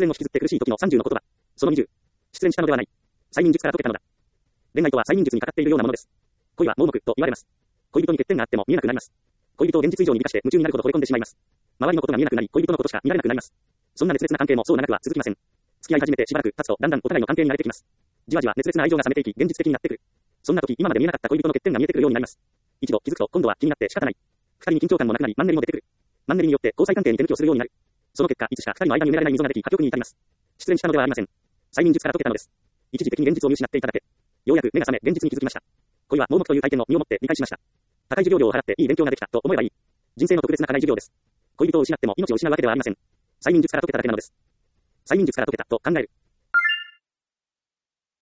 恋を引きずって苦しい時の30の言葉。その20。失恋したのではない。催眠術から解けたのだ。恋愛とは催眠術にかかっているようなものです。恋は盲目と言われます。恋人に欠点があっても見えなくなります。恋人を現実以上に美化して夢中になるほど惚れ込んでしまいます。周りのことが見えなくなり、恋人のことしか見られなくなります。そんな熱烈な関係もそう長くは続きません。付き合い始めてしばらく経つとだんだんお互いの関係に慣れてきます。じわじわ熱烈な愛情が冷めていき、現実的になってくる。そんな時、今まで見えなかった恋人の欠点が見えてくるようになります。一度気づくと今度は気になって仕方ない。二人に緊張感もなくなり、マンネリも出てくる。マンネリによって交際関係に手抜きをするようになる。その結果、いつしか二人の間に埋められない溝ができ、破局に至ります。失恋したのではありません。催眠術から解けたのです。一時的に現実を見失っていただけ。ようやく目が覚め、現実に気づきました。恋は盲目という体験を身をもって理解しました。高い授業料を払っていい勉強ができたと思えばいい。人生の特別な課題授業です。恋人を失っても命を失うわけではありません。催眠術から解けただけなのです。催眠術から解けたと考える。